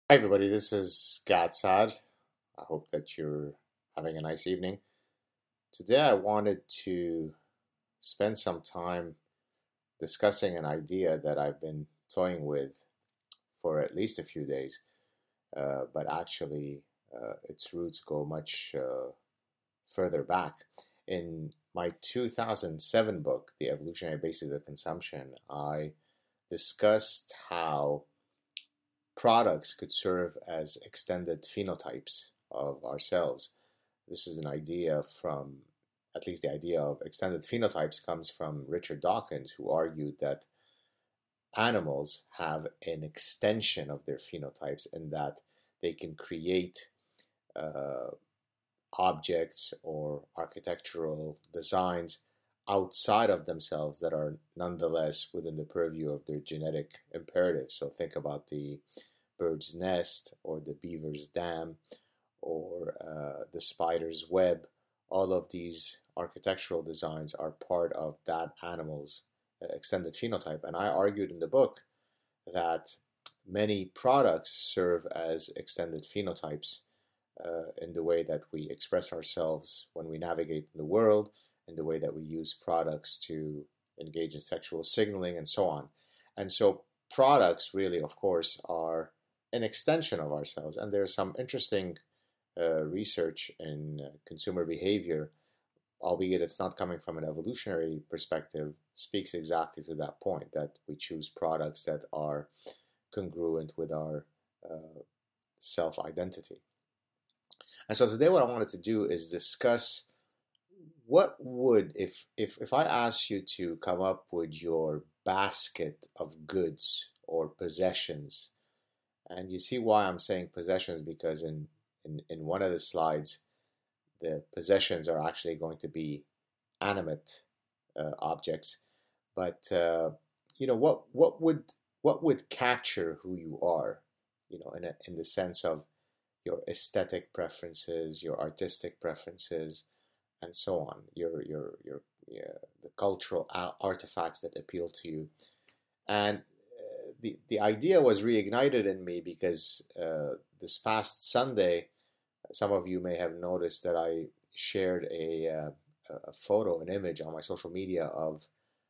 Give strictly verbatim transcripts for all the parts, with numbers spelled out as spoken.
Hi, everybody. This is Gad Saad. I hope that you're having a nice evening. Today, I wanted to spend some time discussing an idea that I've been toying with for at least a few days, uh, but actually, uh, its roots go much uh, further back. In my two thousand seven book, The Evolutionary Basis of Consumption, I discussed how products could serve as extended phenotypes of ourselves. This is an idea from, at least the idea of extended phenotypes comes from Richard Dawkins, who argued that animals have an extension of their phenotypes in that they can create uh, objects or architectural designs outside of themselves that are nonetheless within the purview of their genetic imperatives. So think about the bird's nest or the beaver's dam or uh, the spider's web. All of these architectural designs are part of that animal's uh, extended phenotype. And I argued in the book that many products serve as extended phenotypes uh, in the way that we express ourselves when we navigate in the world, in the way that we use products to engage in sexual signaling, and so on. And so products really, of course, are an extension of ourselves. And there's some interesting uh, research in uh, consumer behavior, albeit it's not coming from an evolutionary perspective, speaks exactly to that point, that we choose products that are congruent with our uh, self-identity. And so today what I wanted to do is discuss what would, if, if, if I asked you to come up with your basket of goods or possessions, and you see why I'm saying possessions, because in, in, in one of the slides, the possessions are actually going to be animate uh, objects. But uh, you know, what what would what would capture who you are? You know, in a, in the sense of your aesthetic preferences, your artistic preferences, and so on. Your your your yeah, the cultural artifacts that appeal to you, and the the idea was reignited in me because uh, this past Sunday, some of you may have noticed that I shared a uh, a photo, an image on my social media of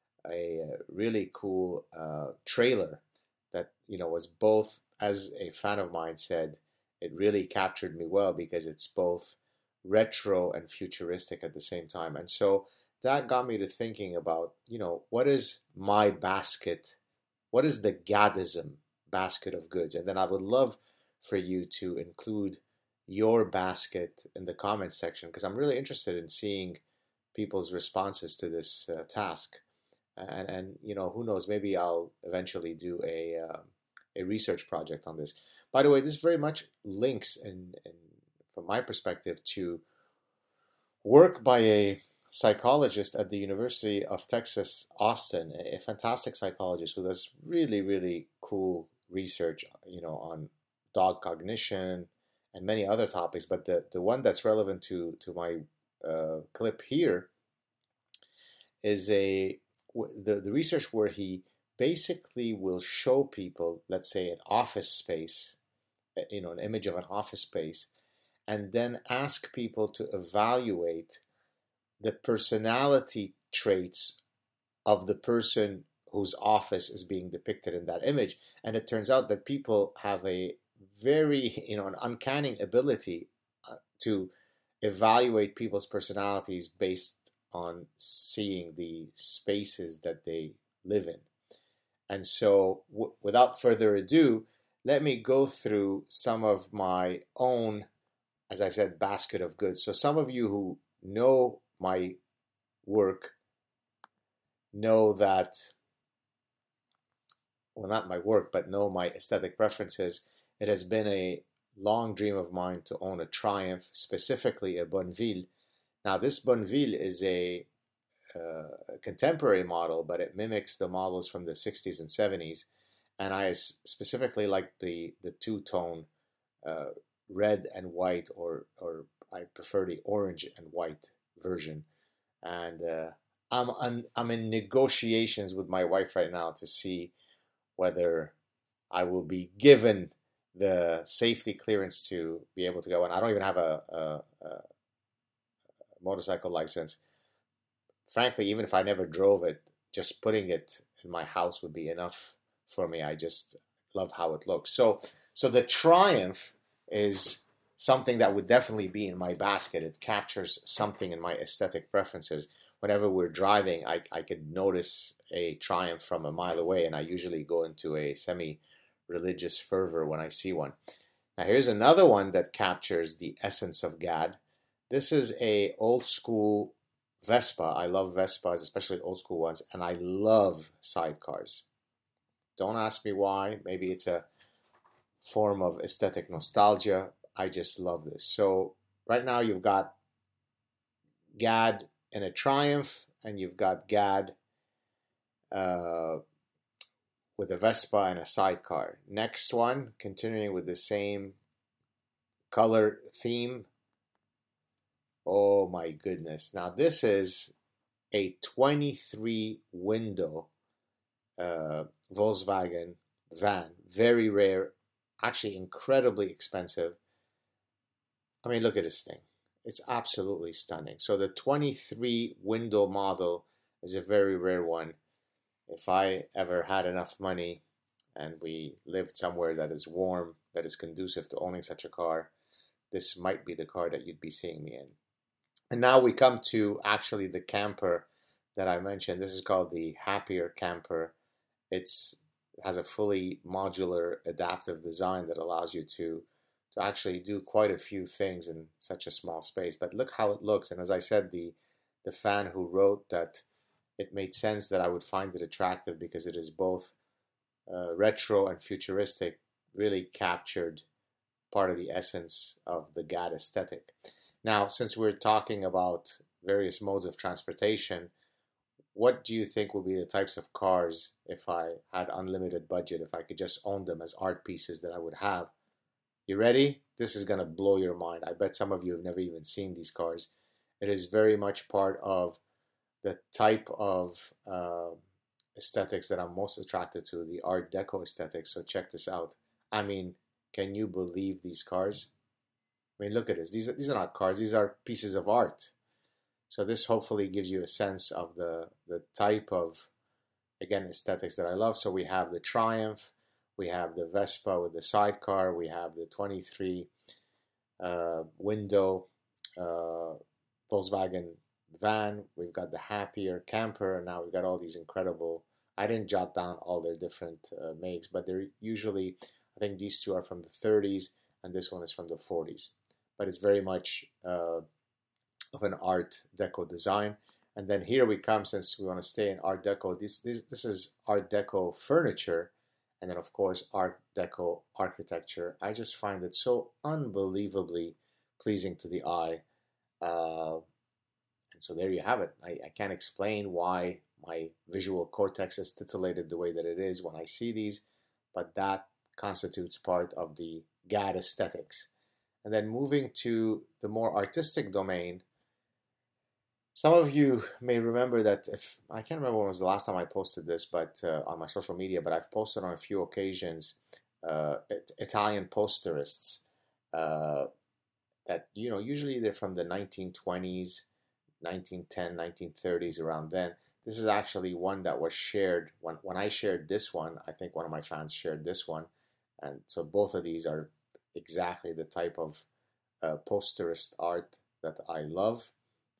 a really cool uh, trailer that you know was both, as a fan of mine said, it really captured me well because it's both retro and futuristic at the same time. And so that got me to thinking about, you know, what is my basket? What is the Gaddism basket of goods? And then I would love for you to include your basket in the comments section because I'm really interested in seeing people's responses to this uh, task. And, and, you know, who knows, maybe I'll eventually do a, uh, a research project on this. By the way, this very much links, in, in, from my perspective, to work by a psychologist at the University of Texas, Austin, a fantastic psychologist who does really, really cool research, you know, on dog cognition and many other topics. But the, the one that's relevant to, to my uh, clip here is a the, the research where he basically will show people, let's say, an office space, you know, an image of an office space, and then ask people to evaluate the personality traits of the person whose office is being depicted in that image. And it turns out that people have a very, you know, an uncanny ability uh, to evaluate people's personalities based on seeing the spaces that they live in. And so, w- without further ado, let me go through some of my own, as I said, basket of goods. So some of you who know my work know that, well, not my work, but know my aesthetic preferences. It has been a long dream of mine to own a Triumph, specifically a Bonneville. Now, this Bonneville is a, uh, a contemporary model, but it mimics the models from the sixties and seventies. And I specifically like the, the two-tone uh, red and white, or, or I prefer the orange and white version. And uh, I'm, I'm, I'm in negotiations with my wife right now to see whether I will be given the safety clearance to be able to go. And I don't even have a, a, a motorcycle license. Frankly, even if I never drove it, just putting it in my house would be enough for me. I just love how it looks. So, so the Triumph is something that would definitely be in my basket. It captures something in my aesthetic preferences. Whenever we're driving, I, I could notice a Triumph from a mile away, and I usually go into a semi-religious fervor when I see one. Now here's another one that captures the essence of G A D. This is a old school Vespa. I love Vespas, especially old school ones, and I love sidecars. Don't ask me why. Maybe it's a form of aesthetic nostalgia. I just love this. So right now you've got G A D in a Triumph, and you've got G A D uh, with a Vespa and a sidecar. Next one, continuing with the same color theme. Oh my goodness. Now this is a twenty-three window uh, Volkswagen van. Very rare, actually incredibly expensive. I mean, look at this thing. It's absolutely stunning. So the twenty-three window model is a very rare one. If I ever had enough money and we lived somewhere that is warm, that is conducive to owning such a car, this might be the car that you'd be seeing me in. And now we come to actually the camper that I mentioned. This is called the Happier Camper. It's, it has a fully modular adaptive design that allows you to, to actually do quite a few things in such a small space. But look how it looks. And as I said, the, the fan who wrote that it made sense that I would find it attractive because it is both uh, retro and futuristic, really captured part of the essence of the G A D aesthetic. Now, since we're talking about various modes of transportation, what do you think would be the types of cars, if I had unlimited budget, if I could just own them as art pieces, that I would have? You ready? This is going to blow your mind. I bet some of you have never even seen these cars. It is very much part of the type of uh, aesthetics that I'm most attracted to, the Art Deco aesthetic. So check this out. I mean, can you believe these cars? I mean, look at this. These are, these are not cars. These are pieces of art. So this hopefully gives you a sense of the, the type of, again, aesthetics that I love. So we have the Triumph. We have the Vespa with the sidecar. We have the twenty-three uh, window uh, Volkswagen van. We've got the Happier Camper. And now we've got all these incredible, I didn't jot down all their different uh, makes, but they're usually, I think these two are from the thirties and this one is from the forties. But it's very much uh, of an Art Deco design. And then here we come, since we want to stay in Art Deco, this, this, this is Art Deco furniture. And then, of course, Art Deco architecture. I just find it so unbelievably pleasing to the eye. Uh, and so there you have it. I, I can't explain why my visual cortex is titillated the way that it is when I see these, but that constitutes part of the G A D aesthetics. And then moving to the more artistic domain, some of you may remember that, if I can't remember when was the last time I posted this, but uh, on my social media, but I've posted on a few occasions uh, Italian posterists uh, that, you know, usually they're from the nineteen twenties, nineteen ten, nineteen thirties, around then. This is actually one that was shared. When, when I shared this one, I think one of my fans shared this one. And so both of these are exactly the type of uh, posterist art that I love.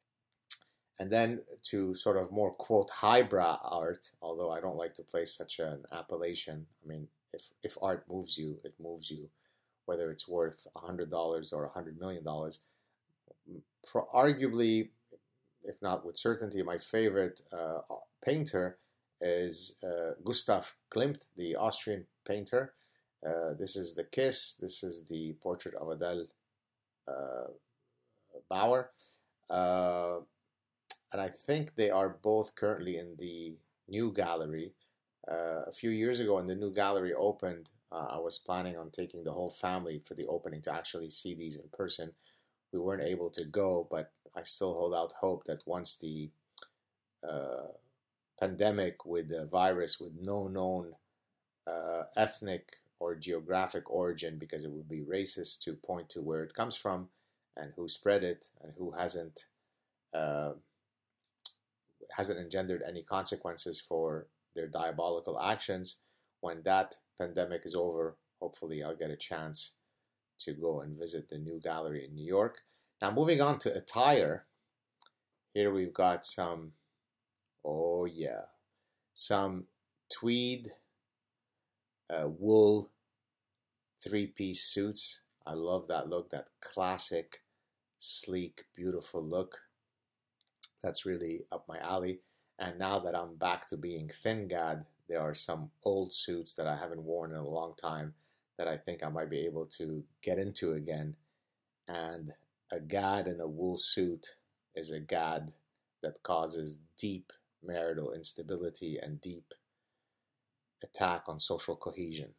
And then to sort of more, quote, highbrow art, although I don't like to place such an appellation. I mean, if, if art moves you, it moves you, whether it's worth one hundred dollars or one hundred million dollars. Pro- arguably, if not with certainty, my favorite uh, painter is uh, Gustav Klimt, the Austrian painter. Uh, this is The Kiss. This is the portrait of Adele uh, Bauer. Uh, and I think they are both currently in the New Gallery. Uh, a few years ago when the New Gallery opened, uh, I was planning on taking the whole family for the opening to actually see these in person. We weren't able to go, but I still hold out hope that once the uh, pandemic with the virus, with no known uh, ethnic or geographic origin, because it would be racist to point to where it comes from and who spread it and who hasn't uh, hasn't engendered any consequences for their diabolical actions. When that pandemic is over, hopefully I'll get a chance to go and visit the new gallery in New York. Now, moving on to attire, here we've got some, oh yeah, some tweed uh, wool three-piece suits. I love that look, that classic, sleek, beautiful look. That's really up my alley. And now that I'm back to being thin gad, there are some old suits that I haven't worn in a long time that I think I might be able to get into again. And a gad in a wool suit is a gad that causes deep marital instability and deep attack on social cohesion.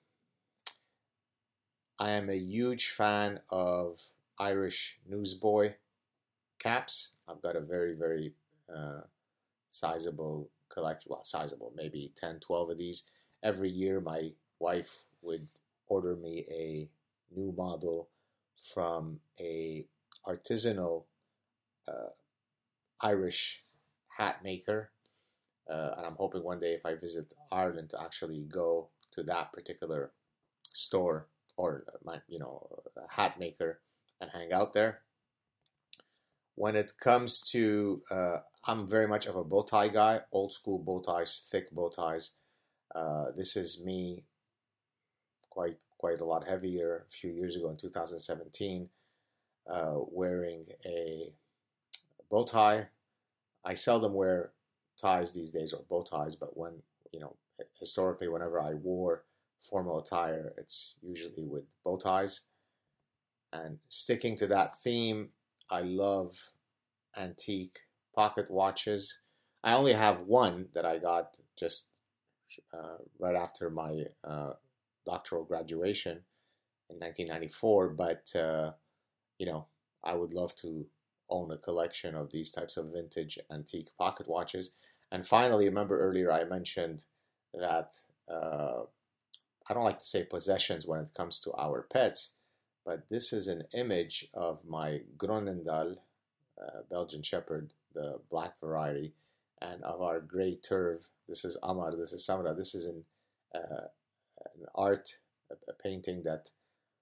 I am a huge fan of Irish newsboy caps. I've got a very, very uh, sizable collection. Well, sizable, maybe ten, twelve of these. Every year my wife would order me a new model from a artisanal uh, Irish hat maker. Uh, and I'm hoping one day if I visit Ireland to actually go to that particular store or my, you know, hat maker and hang out there. When it comes to, uh, I'm very much of a bow tie guy, old school bow ties, thick bow ties. Uh, this is me quite quite a lot heavier a few years ago in two thousand seventeen, uh, wearing a bow tie. I seldom wear ties these days, or bow ties, but when, you know, historically, whenever I wore formal attire, it's usually with bow ties. And sticking to that theme, I love antique pocket watches. I only have one that I got just uh, right after my uh, doctoral graduation in nineteen ninety-four, but uh, you know, I would love to own a collection of these types of vintage antique pocket watches. And finally, remember earlier I mentioned that uh, I don't like to say possessions when it comes to our pets, but this is an image of my Groenendael, uh, Belgian Shepherd, the black variety, and of our Grey Turve. This is Amar, this is Samra. This is an, uh, an art, a, a painting that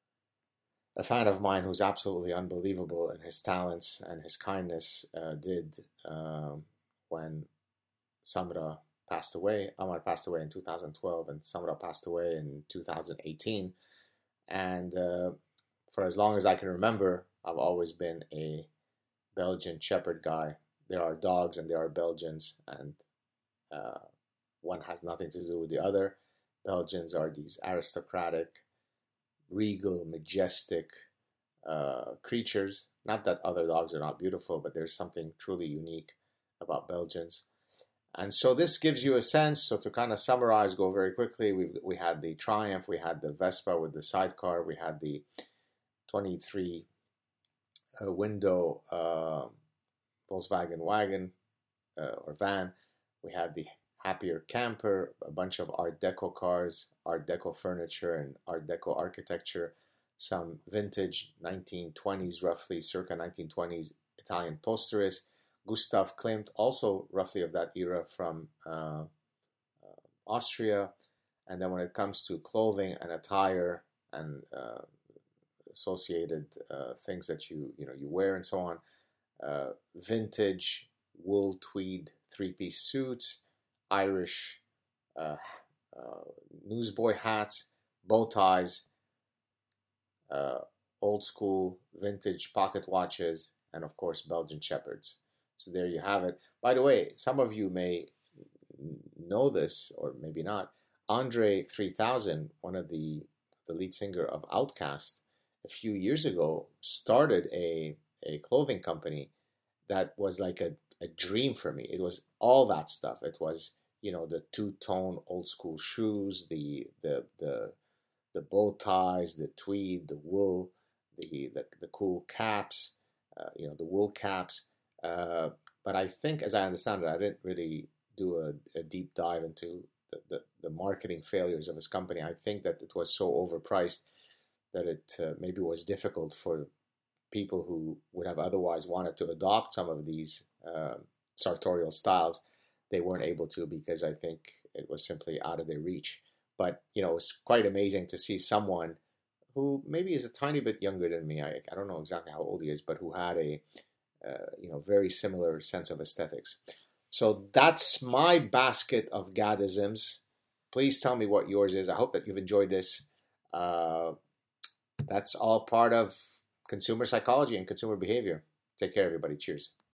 a fan of mine who's absolutely unbelievable in his talents and his kindness uh, did um, when Samra passed away. Amar passed away in two thousand twelve and Samra passed away in two thousand eighteen. And uh, for as long as I can remember, I've always been a Belgian Shepherd guy. There are dogs and there are Belgians, and uh, one has nothing to do with the other. Belgians are these aristocratic, regal, majestic uh, creatures. Not that other dogs are not beautiful, but there's something truly unique about Belgians. And so this gives you a sense. So to kind of summarize, go very quickly, we we had the Triumph, we had the Vespa with the sidecar, we had the twenty-three uh, window uh, Volkswagen wagon uh, or van. We had the Happier Camper, a bunch of Art Deco cars, Art Deco furniture, and Art Deco architecture. Some vintage nineteen twenties, roughly circa nineteen twenties Italian Posteris. Gustav Klimt, also roughly of that era, from uh, uh, Austria. And then when it comes to clothing and attire and uh, associated uh, things that you you know you wear and so on, uh, vintage wool tweed three-piece suits, Irish uh, uh, newsboy hats, bow ties, uh, old school vintage pocket watches, and of course Belgian Shepherds. So there you have it. By the way, some of you may know this, or maybe not. Andre three thousand, one of the, the lead singer of Outkast, a few years ago started a, a clothing company that was like a, a dream for me. It was all that stuff. It was, you know, the two-tone old school shoes, the the the the bow ties, the tweed, the wool, the the, the cool caps, uh, you know, the wool caps. Uh, but I think, as I understand it, I didn't really do a, a deep dive into the, the, the marketing failures of his company. I think that it was so overpriced that it uh, maybe was difficult for people who would have otherwise wanted to adopt some of these uh, sartorial styles. They weren't able to because I think it was simply out of their reach. But, you know, it was quite amazing to see someone who maybe is a tiny bit younger than me. I, I don't know exactly how old he is, but who had a, uh, you know, very similar sense of aesthetics. So that's my basket of Gaddisms. Please tell me what yours is. I hope that you've enjoyed this. Uh, that's all part of consumer psychology and consumer behavior. Take care, everybody. Cheers.